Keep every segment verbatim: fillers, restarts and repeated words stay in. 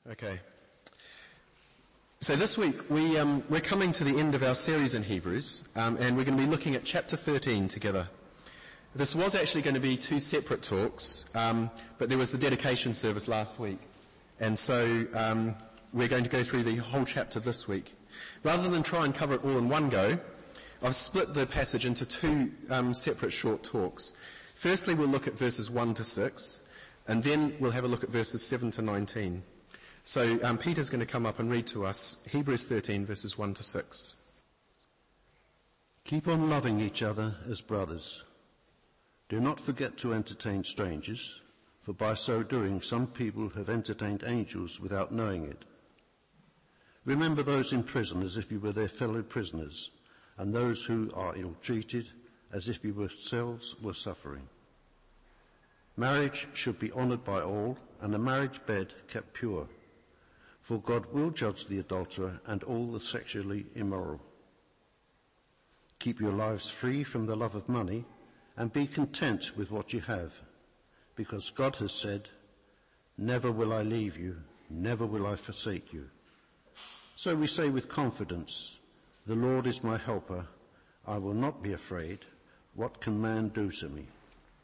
Okay. So this week we, um, we're coming to the end of our series in Hebrews, um, and we're going to be looking at chapter thirteen together. This was actually going to be two separate talks, um, but there was the dedication service last week, and so um, we're going to go through the whole chapter this week. Rather than try and cover it all in one go, I've split the passage into two um, separate short talks. Firstly, we'll look at verses one to six, and then we'll have a look at verses seven to nineteen. So um, Peter's going to come up and read to us Hebrews thirteen, verses one to six. Keep on loving each other as brothers. Do not forget to entertain strangers, for by so doing some people have entertained angels without knowing it. Remember those in prison as if you were their fellow prisoners, and those who are ill-treated as if you yourselves were suffering. Marriage should be honoured by all, and the marriage bed kept pure. For God will judge the adulterer and all the sexually immoral. Keep your lives free from the love of money and be content with what you have, because God has said, "Never will I leave you, never will I forsake you." So we say with confidence, "The Lord is my helper, I will not be afraid. What can man do to me?"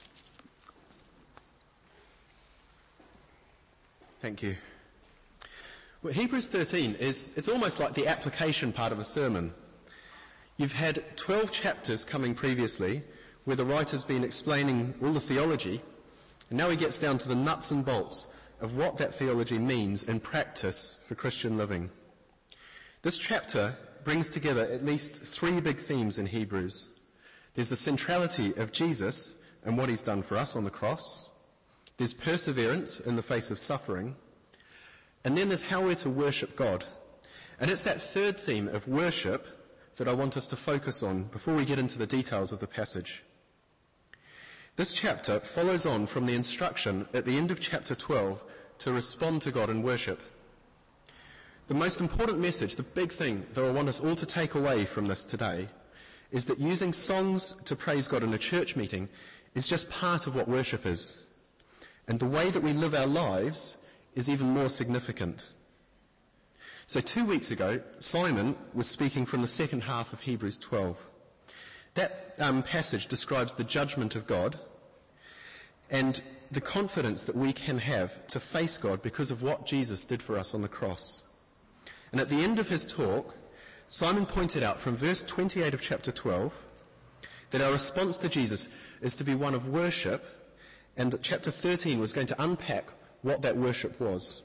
Thank you. Well, Hebrews thirteen is, it's almost like the application part of a sermon. You've had twelve chapters coming previously where the writer's been explaining all the theology, and now he gets down to the nuts and bolts of what that theology means in practice for Christian living. This chapter brings together at least three big themes in Hebrews. There's the centrality of Jesus and what he's done for us on the cross. There's perseverance in the face of suffering. And then there's how we're to worship God. And it's that third theme of worship that I want us to focus on before we get into the details of the passage. This chapter follows on from the instruction at the end of chapter twelve to respond to God in worship. The most important message, the big thing that I want us all to take away from this today, is that using songs to praise God in a church meeting is just part of what worship is. And the way that we live our lives is even more significant. So two weeks ago, Simon was speaking from the second half of Hebrews twelve. That um, passage describes the judgment of God and the confidence that we can have to face God because of what Jesus did for us on the cross. And at the end of his talk, Simon pointed out from verse twenty-eight of chapter twelve that our response to Jesus is to be one of worship, and that chapter thirteen was going to unpack what that worship was.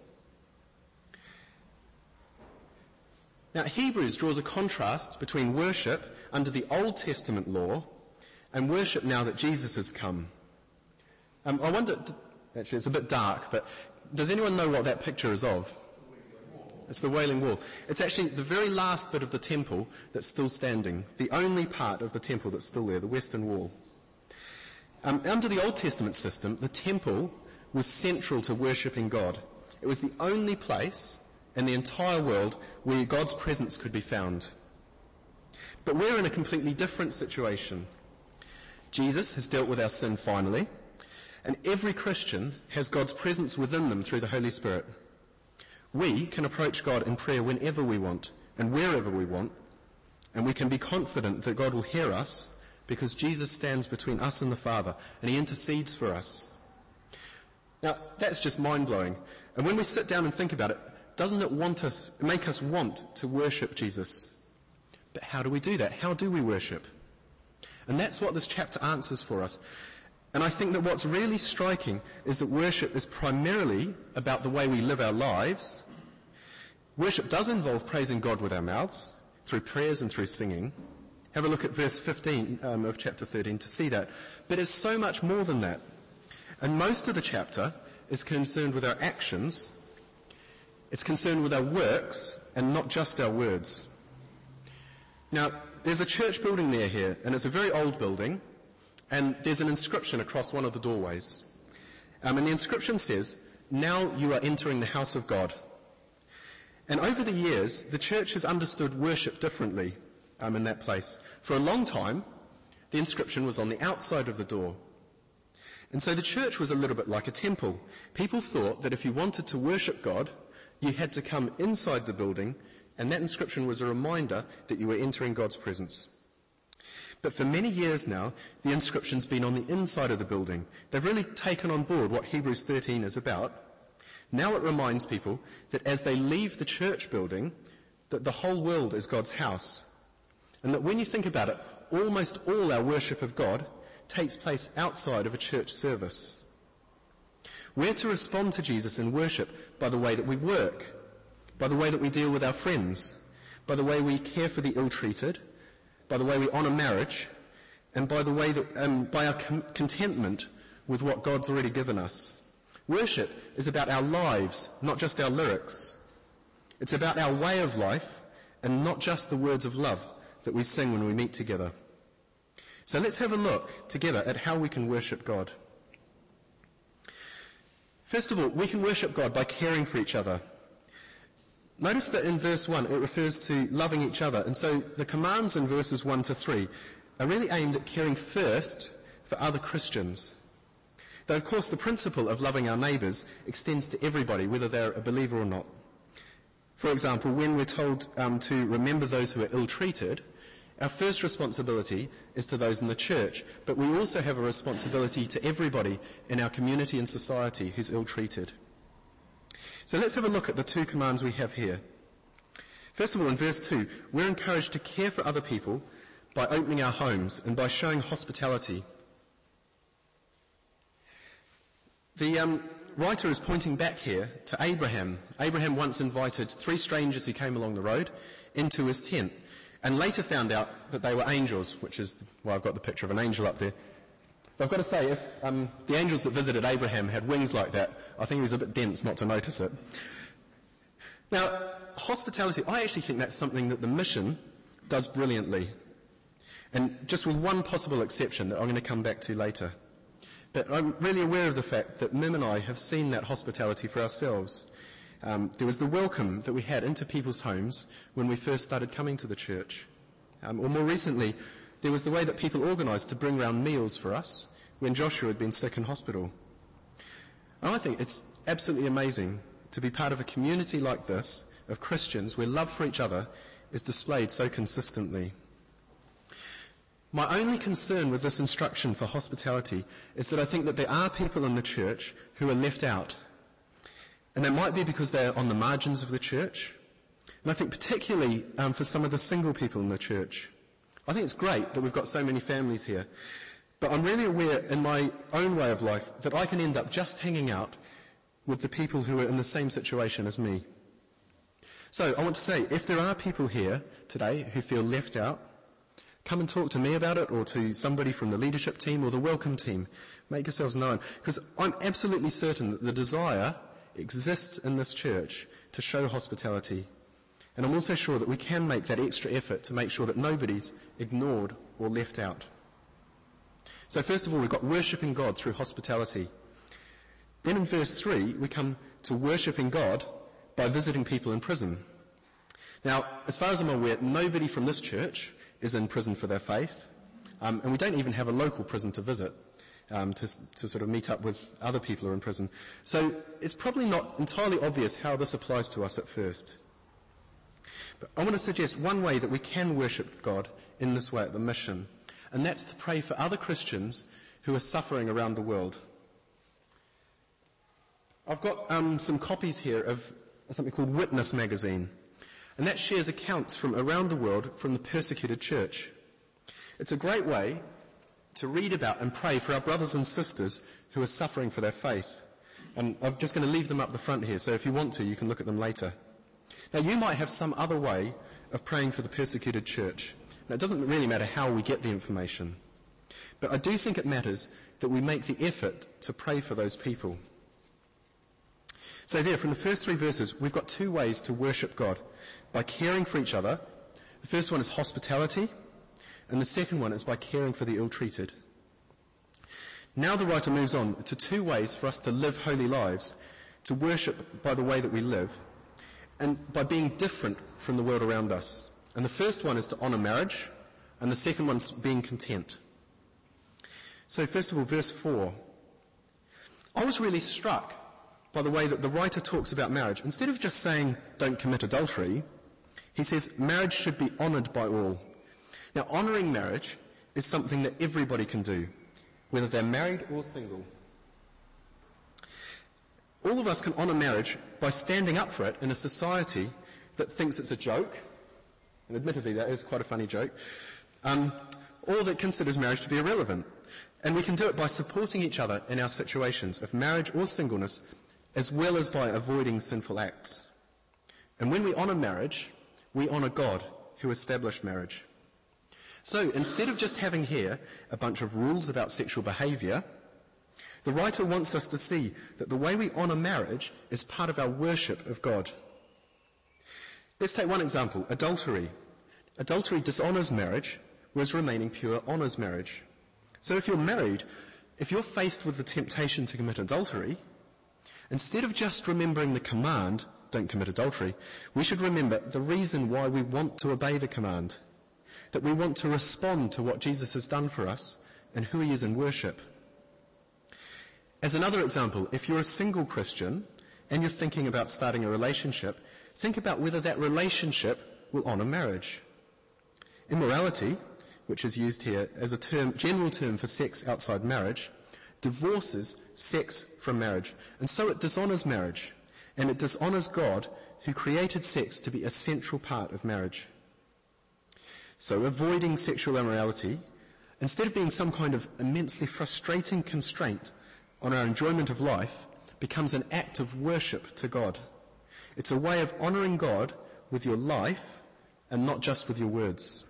Now, Hebrews draws a contrast between worship under the Old Testament law and worship now that Jesus has come. Um, I wonder, actually it's a bit dark, but does anyone know what that picture is of? It's the Wailing Wall. It's actually the very last bit of the temple that's still standing, the only part of the temple that's still there, the Western Wall. Um, under the Old Testament system, the temple was central to worshipping God. It was the only place in the entire world where God's presence could be found. But we're in a completely different situation. Jesus has dealt with our sin finally, and every Christian has God's presence within them through the Holy Spirit. We can approach God in prayer whenever we want and wherever we want, and we can be confident that God will hear us because Jesus stands between us and the Father, and he intercedes for us. Now, that's just mind-blowing. And when we sit down and think about it, doesn't it want us, make us want to worship Jesus? But how do we do that? How do we worship? And that's what this chapter answers for us. And I think that what's really striking is that worship is primarily about the way we live our lives. Worship does involve praising God with our mouths, through prayers and through singing. Have a look at verse fifteen um, of chapter thirteen to see that. But it's so much more than that. And most of the chapter is concerned with our actions. It's concerned with our works and not just our words. Now, there's a church building near here, and it's a very old building, and there's an inscription across one of the doorways. Um, and the inscription says, "Now you are entering the house of God." And over the years, the church has understood worship differently um, in that place. For a long time, the inscription was on the outside of the door. And so the church was a little bit like a temple. People thought that if you wanted to worship God, you had to come inside the building, and that inscription was a reminder that you were entering God's presence. But for many years now, the inscription's been on the inside of the building. They've really taken on board what Hebrews thirteen is about. Now it reminds people that as they leave the church building, that the whole world is God's house. And that when you think about it, almost all our worship of God takes place outside of a church service. We're to respond to Jesus in worship by the way that we work, by the way that we deal with our friends, by the way we care for the ill-treated, by the way we honour marriage, and by the way that, um, by our com- contentment with what God's already given us. Worship is about our lives, not just our lyrics. It's about our way of life, and not just the words of love that we sing when we meet together. So let's have a look together at how we can worship God. First of all, we can worship God by caring for each other. Notice that in verse one it refers to loving each other, and so the commands in verses one to three are really aimed at caring first for other Christians. Though of course the principle of loving our neighbours extends to everybody, whether they're a believer or not. For example, when we're told um, to remember those who are ill-treated, our first responsibility is to those in the church, but we also have a responsibility to everybody in our community and society who's ill-treated. So let's have a look at the two commands we have here. First of all, in verse two, we're encouraged to care for other people by opening our homes and by showing hospitality. The um, writer is pointing back here to Abraham. Abraham once invited three strangers who came along the road into his tent, and later found out that they were angels, which is why I've got the picture of an angel up there. But I've got to say, if um, the angels that visited Abraham had wings like that, I think he was a bit dense not to notice it. Now, hospitality, I actually think that's something that the mission does brilliantly. And just with one possible exception that I'm going to come back to later. But I'm really aware of the fact that Mim and I have seen that hospitality for ourselves. Um, there was the welcome that we had into people's homes when we first started coming to the church. Um, or more recently, there was the way that people organised to bring round meals for us when Joshua had been sick in hospital. And I think it's absolutely amazing to be part of a community like this of Christians where love for each other is displayed so consistently. My only concern with this instruction for hospitality is that I think that there are people in the church who are left out. And that might be because they're on the margins of the church. And I think particularly um, for some of the single people in the church. I think it's great that we've got so many families here. But I'm really aware in my own way of life that I can end up just hanging out with the people who are in the same situation as me. So I want to say, if there are people here today who feel left out, come and talk to me about it, or to somebody from the leadership team or the welcome team. Make yourselves known. Because I'm absolutely certain that the desire exists in this church to show hospitality. And I'm also sure that we can make that extra effort to make sure that nobody's ignored or left out. So first of all, we've got worshipping God through hospitality. Then in verse three, we come to worshipping God by visiting people in prison. Now, as far as I'm aware, nobody from this church is in prison for their faith, um, and we don't even have a local prison to visit. Um, to, to sort of meet up with other people who are in prison. So it's probably not entirely obvious how this applies to us at first. But I want to suggest one way that we can worship God in this way at the mission, and that's to pray for other Christians who are suffering around the world. I've got um, some copies here of something called Witness magazine, and that shares accounts from around the world from the persecuted church. It's a great way to read about and pray for our brothers and sisters who are suffering for their faith. And I'm just going to leave them up the front here, so if you want to, you can look at them later. Now, you might have some other way of praying for the persecuted church. Now, it doesn't really matter how we get the information. But I do think it matters that we make the effort to pray for those people. So there, from the first three verses, we've got two ways to worship God. By caring for each other. The first one is hospitality. And the second one is by caring for the ill-treated. Now the writer moves on to two ways for us to live holy lives, to worship by the way that we live, and by being different from the world around us. And the first one is to honour marriage, and the second one's being content. So first of all, verse four. I was really struck by the way that the writer talks about marriage. Instead of just saying, don't commit adultery, he says marriage should be honoured by all. Now, honouring marriage is something that everybody can do, whether they're married or single. All of us can honour marriage by standing up for it in a society that thinks it's a joke, and admittedly that is quite a funny joke, um, or that considers marriage to be irrelevant. And we can do it by supporting each other in our situations of marriage or singleness, as well as by avoiding sinful acts. And when we honour marriage, we honour God who established marriage. So instead of just having here a bunch of rules about sexual behaviour, the writer wants us to see that the way we honour marriage is part of our worship of God. Let's take one example, adultery. Adultery dishonours marriage, whereas remaining pure honours marriage. So if you're married, if you're faced with the temptation to commit adultery, instead of just remembering the command, don't commit adultery, we should remember the reason why we want to obey the command, that we want to respond to what Jesus has done for us and who he is in worship. As another example, if you're a single Christian and you're thinking about starting a relationship, think about whether that relationship will honour marriage. Immorality, which is used here as a term, general term for sex outside marriage, divorces sex from marriage, and so it dishonours marriage, and it dishonours God who created sex to be a central part of marriage. So avoiding sexual immorality, instead of being some kind of immensely frustrating constraint on our enjoyment of life, becomes an act of worship to God. It's a way of honouring God with your life and not just with your words.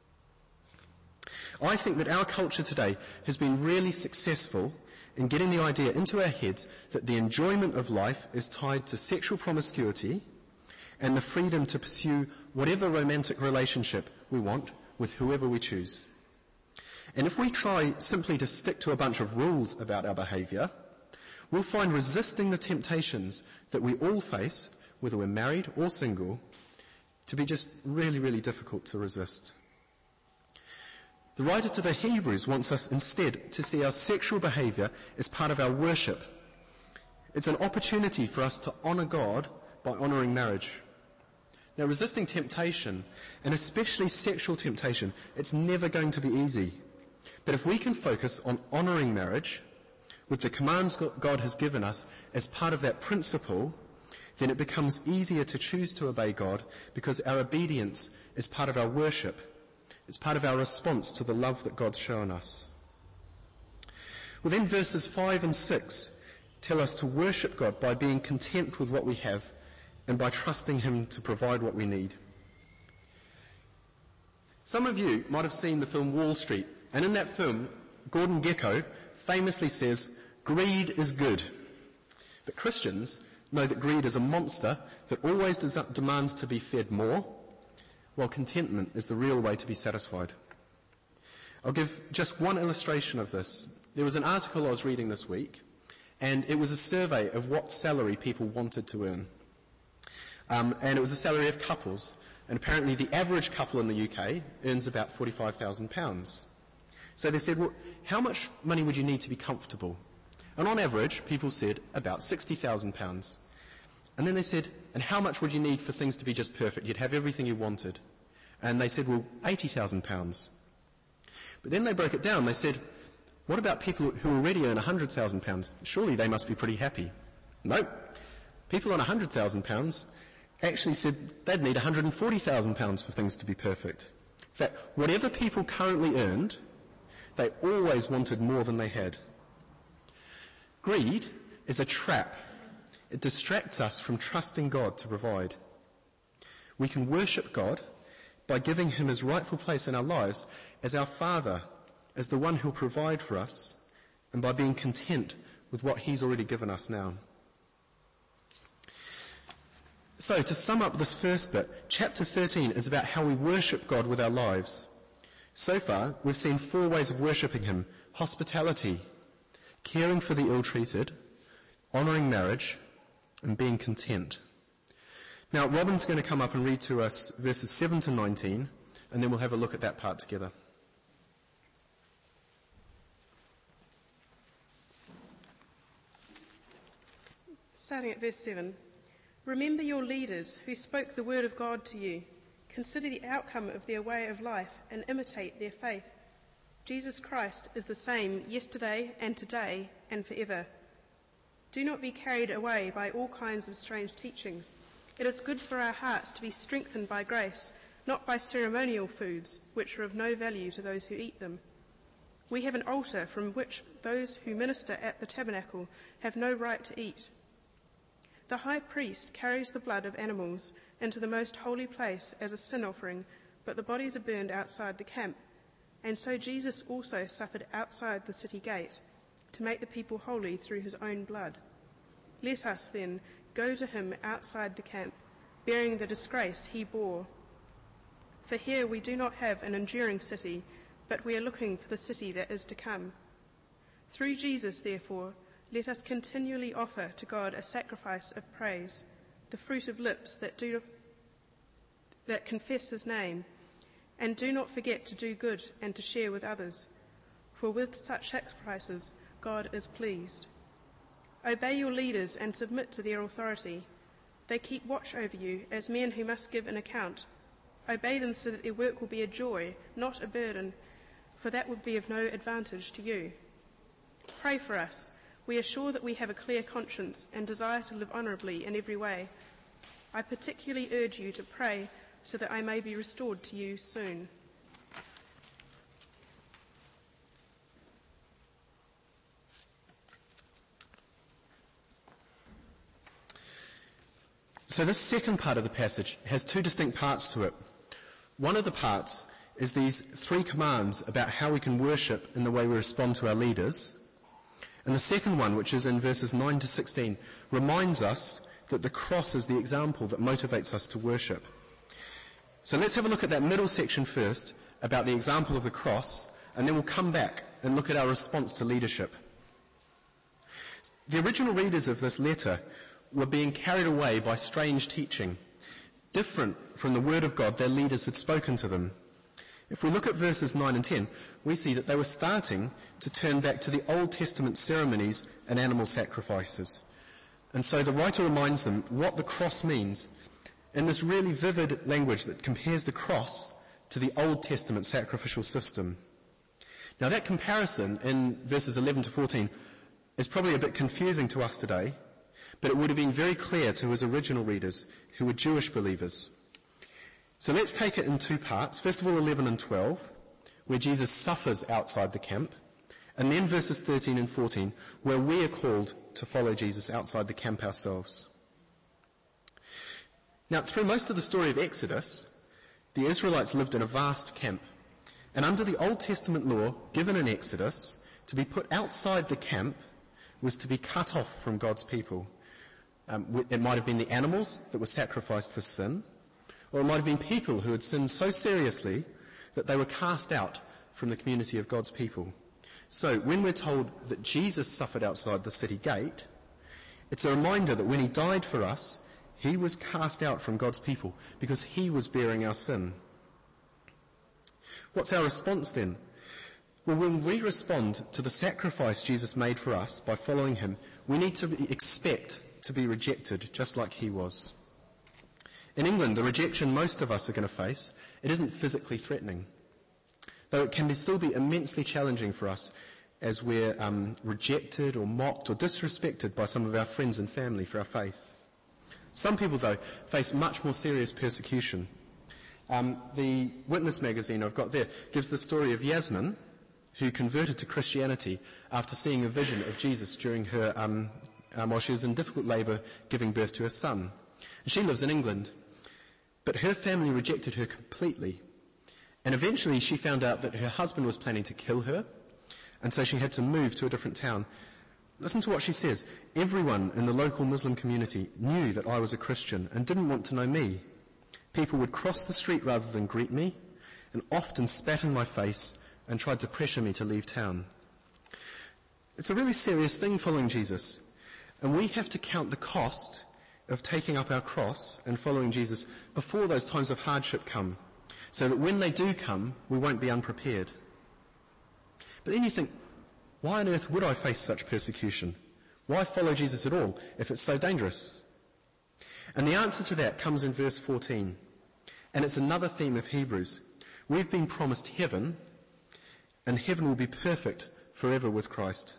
I think that our culture today has been really successful in getting the idea into our heads that the enjoyment of life is tied to sexual promiscuity and the freedom to pursue whatever romantic relationship we want with whoever we choose. And if we try simply to stick to a bunch of rules about our behaviour, we'll find resisting the temptations that we all face, whether we're married or single, to be just really, really difficult to resist. The writer to the Hebrews wants us instead to see our sexual behaviour as part of our worship. It's an opportunity for us to honour God by honouring marriage. Now, resisting temptation, and especially sexual temptation, it's never going to be easy. But if we can focus on honouring marriage with the commands God has given us as part of that principle, then it becomes easier to choose to obey God because our obedience is part of our worship. It's part of our response to the love that God's shown us. Well, then verses five and six tell us to worship God by being content with what we have and by trusting him to provide what we need. Some of you might have seen the film Wall Street, and in that film, Gordon Gekko famously says, "Greed is good." But Christians know that greed is a monster that always des- demands to be fed more, while contentment is the real way to be satisfied. I'll give just one illustration of this. There was an article I was reading this week, and it was a survey of what salary people wanted to earn. Um, and it was a salary of couples, and apparently the average couple in the U K earns about forty-five thousand pounds. So they said, well, how much money would you need to be comfortable? And on average, people said about sixty thousand pounds. And then they said, and how much would you need for things to be just perfect? You'd have everything you wanted. And they said, well, eighty thousand pounds. But then they broke it down. They said, what about people who already earn one hundred thousand pounds? Surely they must be pretty happy. No. People on one hundred thousand pounds actually said they'd need one hundred forty thousand pounds for things to be perfect. In fact, whatever people currently earned, they always wanted more than they had. Greed is a trap. It distracts us from trusting God to provide. We can worship God by giving him his rightful place in our lives as our Father, as the one who'll provide for us, and by being content with what he's already given us now. So, to sum up this first bit, chapter thirteen is about how we worship God with our lives. So far, we've seen four ways of worshipping him: hospitality, caring for the ill-treated, honouring marriage, and being content. Now, Robin's going to come up and read to us verses seven to nineteen, and then we'll have a look at that part together. starting at verse seven. Remember your leaders who spoke the word of God to you. Consider the outcome of their way of life and imitate their faith. Jesus Christ is the same yesterday and today and forever. Do not be carried away by all kinds of strange teachings. It is good for our hearts to be strengthened by grace, not by ceremonial foods, which are of no value to those who eat them. We have an altar from which those who minister at the tabernacle have no right to eat. The high priest carries the blood of animals into the most holy place as a sin offering, but the bodies are burned outside the camp. And so Jesus also suffered outside the city gate to make the people holy through his own blood. Let us then go to him outside the camp, bearing the disgrace he bore. For here we do not have an enduring city, but we are looking for the city that is to come. Through Jesus, therefore, let us continually offer to God a sacrifice of praise, the fruit of lips that do that confess his name, and do not forget to do good and to share with others, for with such sacrifices God is pleased. Obey your leaders and submit to their authority. They keep watch over you as men who must give an account. Obey them so that their work will be a joy, not a burden, for that would be of no advantage to you. Pray for us. We are sure that we have a clear conscience and desire to live honourably in every way. I particularly urge you to pray so that I may be restored to you soon. So this second part of the passage has two distinct parts to it. One of the parts is these three commands about how we can worship in the way we respond to our leaders. And the second one, which is in verses nine to sixteen, reminds us that the cross is the example that motivates us to worship. So let's have a look at that middle section first, about the example of the cross, and then we'll come back and look at our response to leadership. The original readers of this letter were being carried away by strange teaching, different from the word of God their leaders had spoken to them. If we look at verses nine and ten, we see that they were starting to turn back to the Old Testament ceremonies and animal sacrifices. And so the writer reminds them what the cross means in this really vivid language that compares the cross to the Old Testament sacrificial system. Now that comparison in verses eleven to fourteen is probably a bit confusing to us today, but it would have been very clear to his original readers who were Jewish believers. So let's take it in two parts. First of all, eleven and twelve, where Jesus suffers outside the camp, and then verses thirteen and fourteen, where we are called to follow Jesus outside the camp ourselves. Now, through most of the story of Exodus, the Israelites lived in a vast camp, and under the Old Testament law given in Exodus, to be put outside the camp was to be cut off from God's people. Um, it might have been the animals that were sacrificed for sin, or it might have been people who had sinned so seriously that they were cast out from the community of God's people. So when we're told that Jesus suffered outside the city gate, it's a reminder that when he died for us, he was cast out from God's people because he was bearing our sin. What's our response then? Well, when we respond to the sacrifice Jesus made for us by following him, we need to expect to be rejected just like he was. In England, the rejection most of us are going to face, it isn't physically threatening, though it can be still be immensely challenging for us as we're um, rejected or mocked or disrespected by some of our friends and family for our faith. Some people, though, face much more serious persecution. Um, the Witness magazine I've got there gives the story of Yasmin, who converted to Christianity after seeing a vision of Jesus during her, um, um, while she was in difficult labour giving birth to her son. And she lives in England. But her family rejected her completely. And eventually she found out that her husband was planning to kill her, and so she had to move to a different town. Listen to what she says. Everyone in the local Muslim community knew that I was a Christian and didn't want to know me. People would cross the street rather than greet me, and often spat in my face and tried to pressure me to leave town. It's a really serious thing following Jesus, and we have to count the cost of taking up our cross and following Jesus before those times of hardship come, so that when they do come, we won't be unprepared. But then you think, why on earth would I face such persecution? Why follow Jesus at all if it's so dangerous? And the answer to that comes in verse fourteen. And it's another theme of Hebrews. We've been promised heaven, and heaven will be perfect forever with Christ.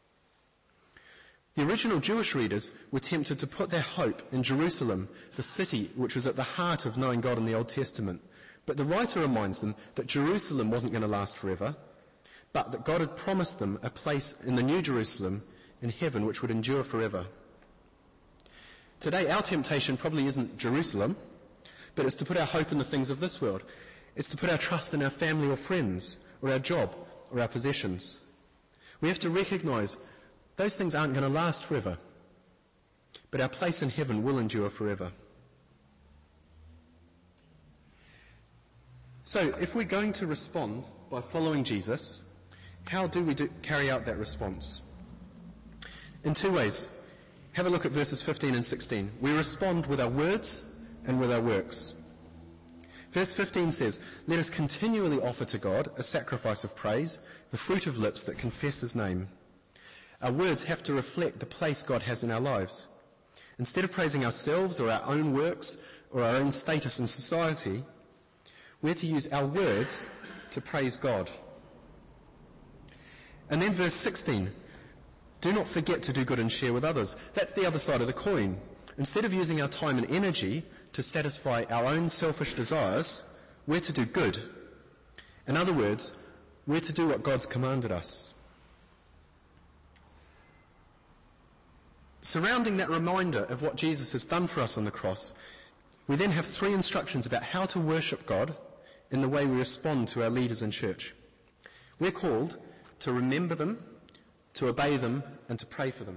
The original Jewish readers were tempted to put their hope in Jerusalem, the city which was at the heart of knowing God in the Old Testament. But the writer reminds them that Jerusalem wasn't going to last forever, but that God had promised them a place in the New Jerusalem in heaven which would endure forever. Today, our temptation probably isn't Jerusalem, but it's to put our hope in the things of this world. It's to put our trust in our family or friends, or our job, or our possessions. We have to recognise those things aren't going to last forever, but our place in heaven will endure forever. So, if we're going to respond by following Jesus, how do we do, carry out that response? In two ways. Have a look at verses fifteen and sixteen. We respond with our words and with our works. Verse fifteen says, "Let us continually offer to God a sacrifice of praise, the fruit of lips that confess his name." Our words have to reflect the place God has in our lives. Instead of praising ourselves or our own works or our own status in society, we're to use our words to praise God. And then verse sixteen, "Do not forget to do good and share with others." That's the other side of the coin. Instead of using our time and energy to satisfy our own selfish desires, we're to do good. In other words, we're to do what God's commanded us. Surrounding that reminder of what Jesus has done for us on the cross, we then have three instructions about how to worship God in the way we respond to our leaders in church. We're called to remember them, to obey them, and to pray for them.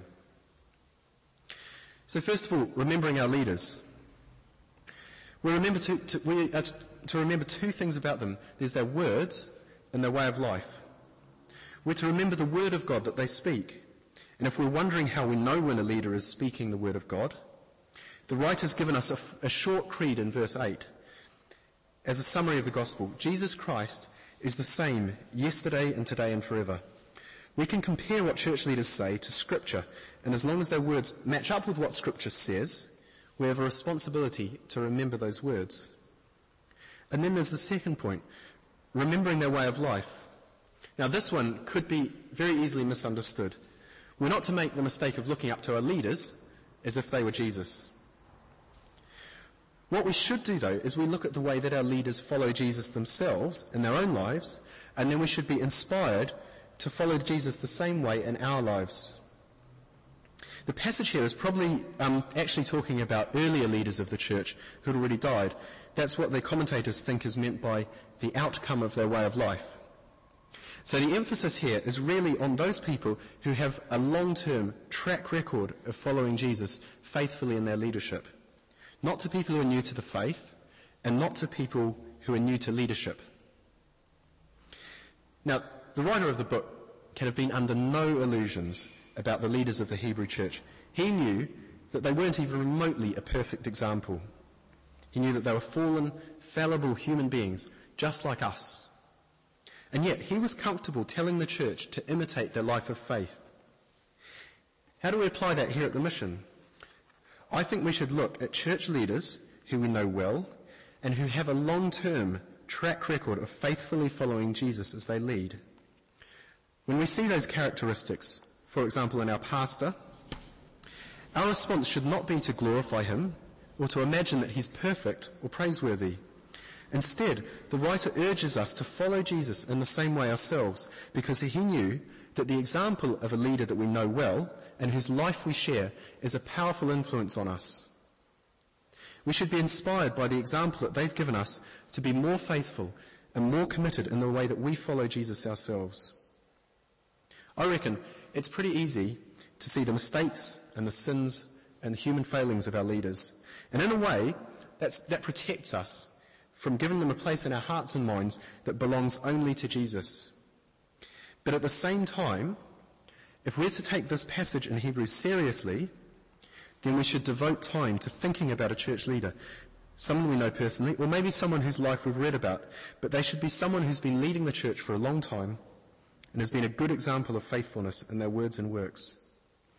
So first of all, remembering our leaders. We remember to, to, we are to remember two things about them. There's their words and their way of life. We're to remember the word of God that they speak. And if we're wondering how we know when a leader is speaking the word of God, the writer's given us a, a short creed in verse eight. As a summary of the gospel, Jesus Christ is the same yesterday and today and forever. We can compare what church leaders say to Scripture, and as long as their words match up with what Scripture says, we have a responsibility to remember those words. And then there's the second point, remembering their way of life. Now this one could be very easily misunderstood. We're not to make the mistake of looking up to our leaders as if they were Jesus. What we should do, though, is we look at the way that our leaders follow Jesus themselves in their own lives, and then we should be inspired to follow Jesus the same way in our lives. The passage here is probably um, actually talking about earlier leaders of the church who had already died. That's what the commentators think is meant by the outcome of their way of life. So the emphasis here is really on those people who have a long-term track record of following Jesus faithfully in their leadership. Not to people who are new to the faith, and not to people who are new to leadership. Now, the writer of the book can have been under no illusions about the leaders of the Hebrew church. He knew that they weren't even remotely a perfect example. He knew that they were fallen, fallible human beings, just like us. And yet, he was comfortable telling the church to imitate their life of faith. How do we apply that here at the Mission? I think we should look at church leaders who we know well and who have a long-term track record of faithfully following Jesus as they lead. When we see those characteristics, for example in our pastor, our response should not be to glorify him or to imagine that he's perfect or praiseworthy. Instead, the writer urges us to follow Jesus in the same way ourselves, because he knew that the example of a leader that we know well and whose life we share is a powerful influence on us. We should be inspired by the example that they've given us to be more faithful and more committed in the way that we follow Jesus ourselves. I reckon it's pretty easy to see the mistakes and the sins and the human failings of our leaders. And in a way, that's, that protects us from giving them a place in our hearts and minds that belongs only to Jesus. But at the same time, if we're to take this passage in Hebrews seriously, then we should devote time to thinking about a church leader, someone we know personally, or maybe someone whose life we've read about, but they should be someone who's been leading the church for a long time and has been a good example of faithfulness in their words and works.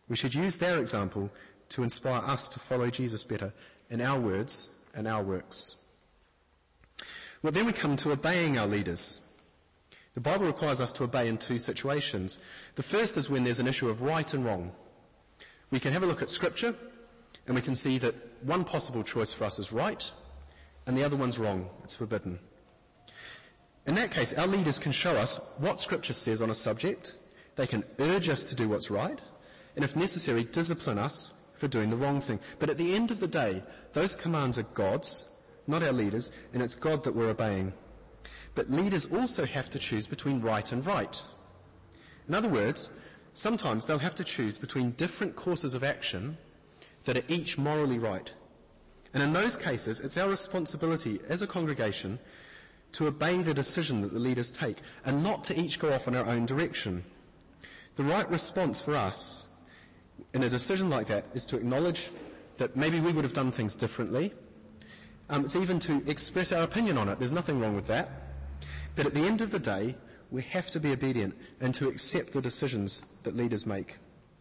We should use their example to inspire us to follow Jesus better in our words and our works. Well, then we come to obeying our leaders. The Bible requires us to obey in two situations. The first is when there's an issue of right and wrong. We can have a look at Scripture, and we can see that one possible choice for us is right, and the other one's wrong. It's forbidden. In that case, our leaders can show us what Scripture says on a subject. They can urge us to do what's right, and if necessary, discipline us for doing the wrong thing. But at the end of the day, those commands are God's, not our leaders, and it's God that we're obeying. But leaders also have to choose between right and right. In other words, sometimes they'll have to choose between different courses of action that are each morally right. And in those cases, it's our responsibility as a congregation to obey the decision that the leaders take and not to each go off in our own direction. The right response for us in a decision like that is to acknowledge that maybe we would have done things differently. Um, it's even to express our opinion on it. There's nothing wrong with that. But at the end of the day, we have to be obedient and to accept the decisions that leaders make.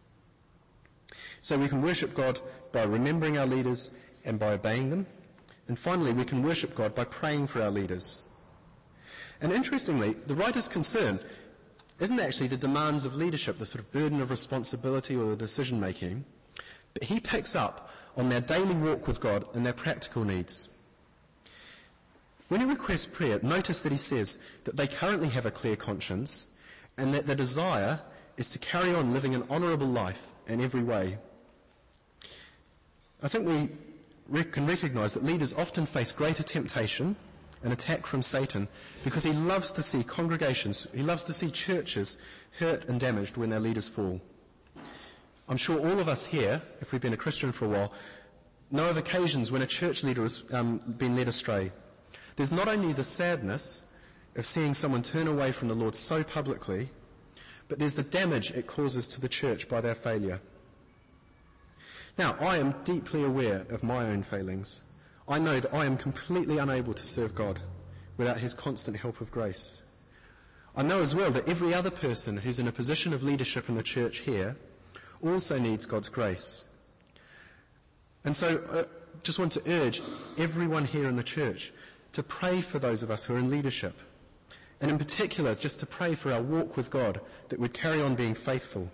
So we can worship God by remembering our leaders and by obeying them. And finally, we can worship God by praying for our leaders. And interestingly, the writer's concern isn't actually the demands of leadership, the sort of burden of responsibility or the decision making, but he picks up on their daily walk with God and their practical needs. When he requests prayer, notice that he says that they currently have a clear conscience and that their desire is to carry on living an honourable life in every way. I think we rec- can recognise that leaders often face greater temptation and attack from Satan because he loves to see congregations, he loves to see churches hurt and damaged when their leaders fall. I'm sure all of us here, if we've been a Christian for a while, know of occasions when a church leader has um, been led astray. There's not only the sadness of seeing someone turn away from the Lord so publicly, but there's the damage it causes to the church by their failure. Now, I am deeply aware of my own failings. I know that I am completely unable to serve God without his constant help of grace. I know as well that every other person who's in a position of leadership in the church here also needs God's grace. And so I uh, just want to urge everyone here in the church to pray for those of us who are in leadership. And in particular, just to pray for our walk with God, that we'd carry on being faithful.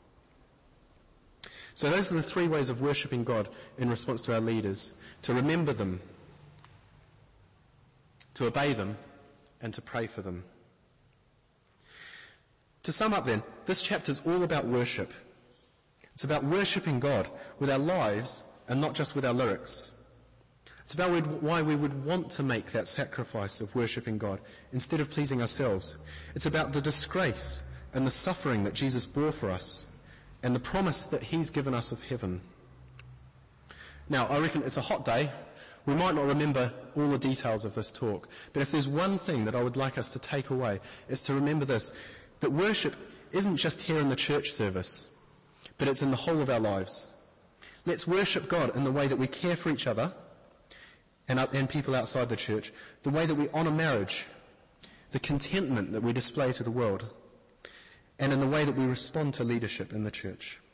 So those are the three ways of worshipping God in response to our leaders: to remember them, to obey them, and to pray for them. To sum up then, this chapter is all about worship. It's about worshipping God with our lives and not just with our lyrics. It's about why we would want to make that sacrifice of worshipping God instead of pleasing ourselves. It's about the disgrace and the suffering that Jesus bore for us and the promise that he's given us of heaven. Now, I reckon it's a hot day. We might not remember all the details of this talk, but if there's one thing that I would like us to take away, it's to remember this, that worship isn't just here in the church service, but it's in the whole of our lives. Let's worship God in the way that we care for each other and, and people outside the church, the way that we honour marriage, the contentment that we display to the world, and in the way that we respond to leadership in the church.